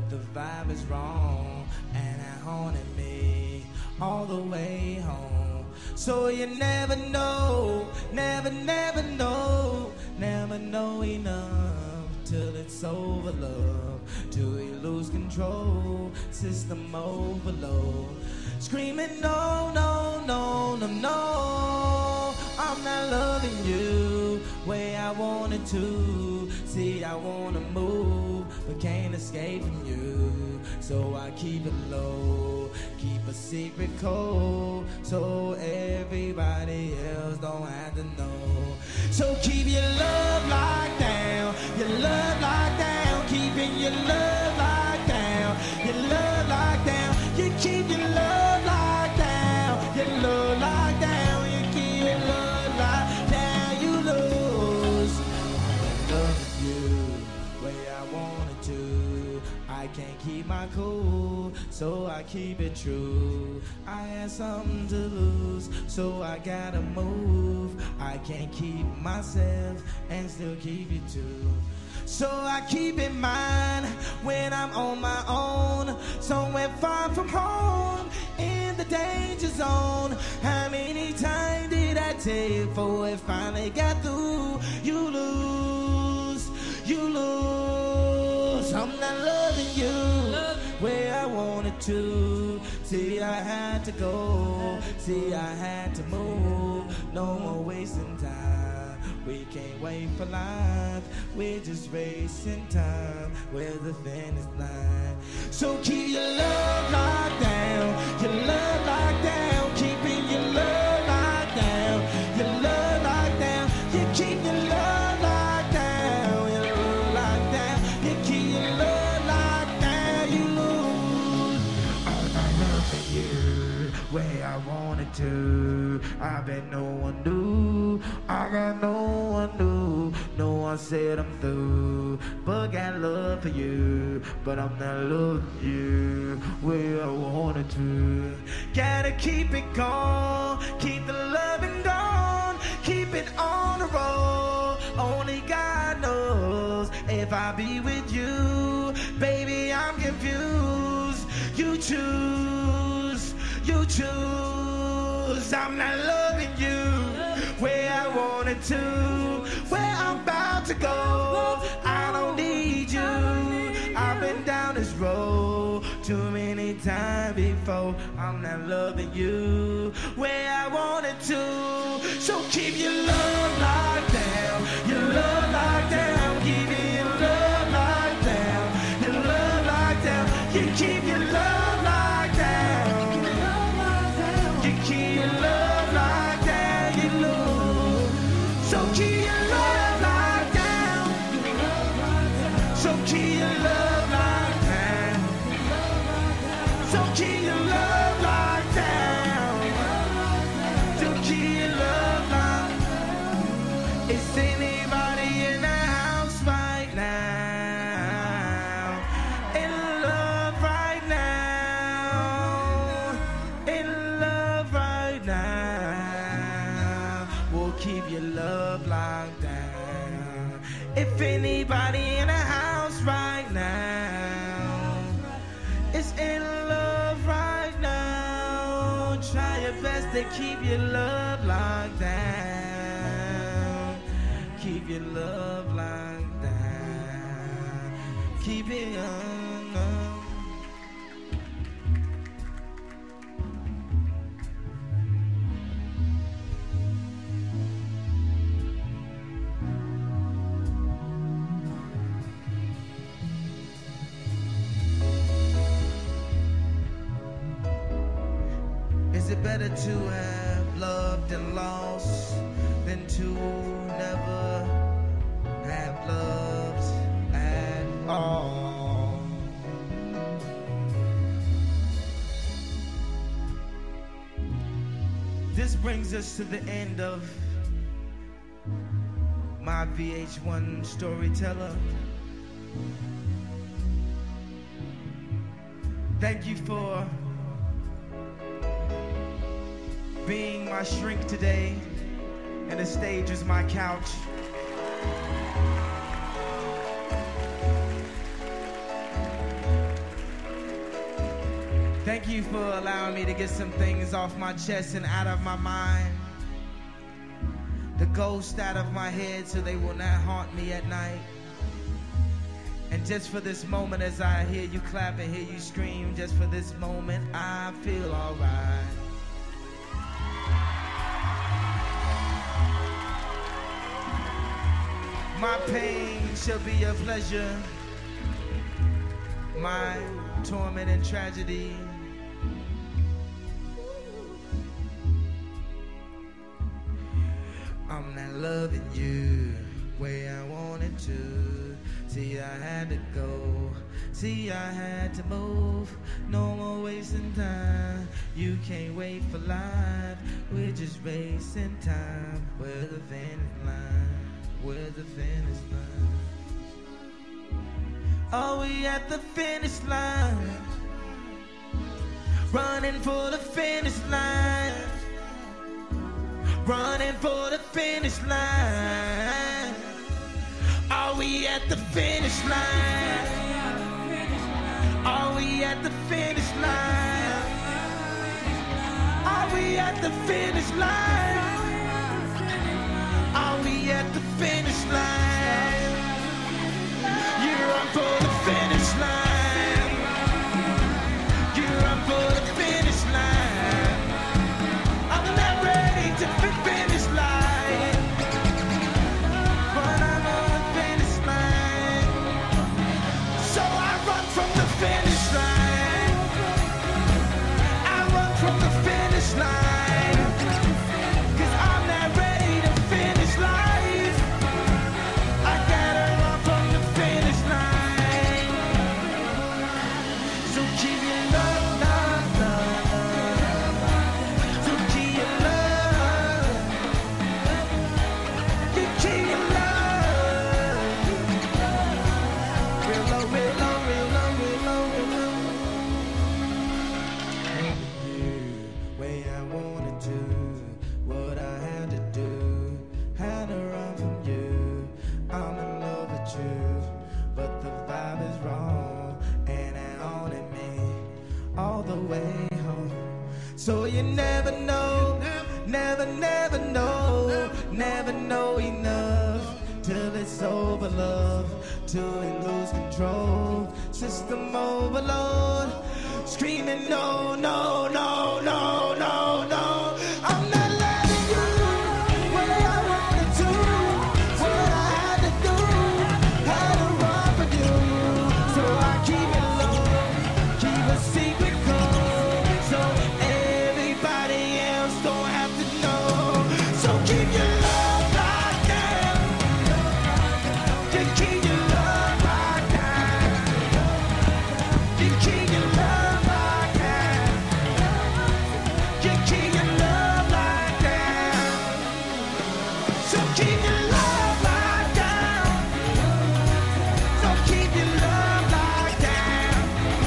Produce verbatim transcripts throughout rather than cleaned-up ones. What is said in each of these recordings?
the vibe is wrong, and it haunted me all the way home. So you never know, never, never know, never know enough till it's over, love, till you lose control, system overload, screaming no, no, no, no, no, I'm not loving you way I wanted to. See, I wanna move, but can't escape from you. So I keep it low, keep a secret code, so everybody else don't have to know. So keep your love locked down, your love locked down, keeping your love locked down, your love locked down. You keep your love locked down, your love locked down, you keep your love locked down. You lose, I love you way I wanted to. I can't keep my cool, so I keep it true. I had something to lose, so I gotta move. I can't keep myself and still keep you too. So I keep in mind when I'm on my own, somewhere far from home, in the danger zone. How many times did I tell you before it finally got through? You lose, you lose. I'm not loving you where I wanted to. See, I had to go. See, I had to move. No more wasting time. We can't wait for life. We're just racing time. Where's the finish line? So keep your love locked down. Your love locked down. Keeping your love locked down. Your love locked down. You keep your love locked down. Your love locked down. You keep your love locked down. You lose. I'm not loving you way I wanted to. I bet no one knew. I got no one knew. No one said I'm through. But got love for you. But I'm not loving you where I wanted to. Gotta keep it gone. Keep the loving gone. Keep it on the road. Only God knows if I be with you. Baby, I'm confused. You choose. You choose. I'm not loving you where I wanted to, where I'm about to go. I don't need you. I've been down this road too many times before. I'm not loving you where I wanted to. So keep your love locked down, your love locked down, keep your love locked down, your love locked down. You keep your love locked down, you keep your love locked down. You lose. So keep your love locked down. So keep your love locked down. So keep your love locked down. So keep your love locked down. Is anybody in the house right now? In love right now. In love right now. We'll keep your love locked down. If anybody in the house right now is in love right now, try your best to keep your love locked down. Keep your love locked down. Keep it on. Is it better to have loved and lost than to never have loved at all? This brings us to the end of my V H one Storyteller. Thank you for being my shrink today, and the stage is my couch. Thank you for allowing me to get some things off my chest and out of my mind. The ghost out of my head so they will not haunt me at night. And just for this moment as I hear you clap and hear you scream, just for this moment I feel alright. My pain shall be a pleasure, my torment and tragedy. I'm not loving you way I wanted to. See, I had to go. See, I had to move. No more wasting time. You can't wait for life. We're just wasting time. Where's the finish line? Where's the finish line? Are we at the finish line? Running for the finish line. Running for the finish line. Are we at the finish line? Are we at the finish line? Are we at the finish line? Are we at the finish line? You run for the finish line. You run for the finish line. I'm not ready to finish line. But I'm on the finish line. So I run from the finish line. I run from the finish line. Cause I'm not ready to finish life. I gotta run from the finish line. So keep your love, love, love. So keep your love. You keep your love. Real low, real low, real low, real low, real low. You, way I wanted to, what I had to do, had to run from you. I'm in love with you, but the vibe is wrong, and it haunted me all the way home. So you never know, never, never know, never know enough till it's over, love, till we lose control. System overload, screaming no, no, no, no, no, no. I'm not letting you what I wanted to, what I had to do, had to run for you. So I keep it low, keep a secret code, so everybody else don't have to know. So keep your love locked down. You keep your love locked down. You keep your love locked down. You keep your love locked down. So keep your love locked down. So keep your love locked down.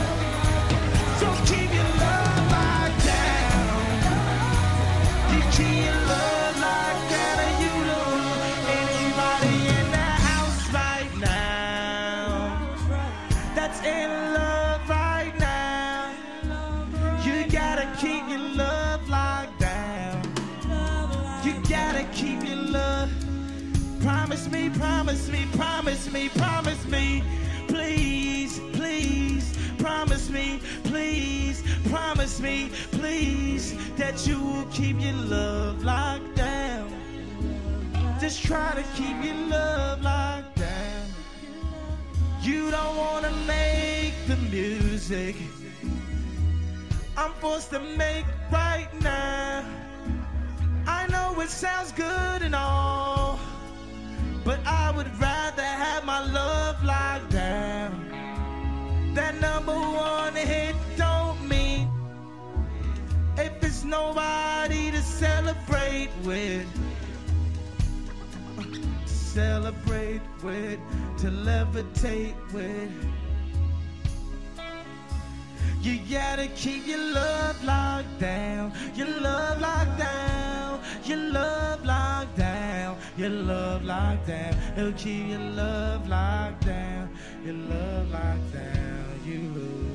So keep your love locked down. You keep your love locked down, and you know anybody in the house right now that's in love right now. You gotta keep your love locked down. You gotta keep your love. Promise me, promise me, promise me, promise me, please, please, promise me, please, promise me, please, that you will keep your love locked down. Just try to keep your love locked down. You don't wanna make the music I'm forced to make right now. I know it sounds good and all, but I would rather have my love locked down. That number one hit don't mean if it's nobody to celebrate with, to celebrate with, to levitate with. You gotta keep your love locked down, your love locked down, your love locked down, your love locked down. It'll keep your love locked down, your love locked down. You lose.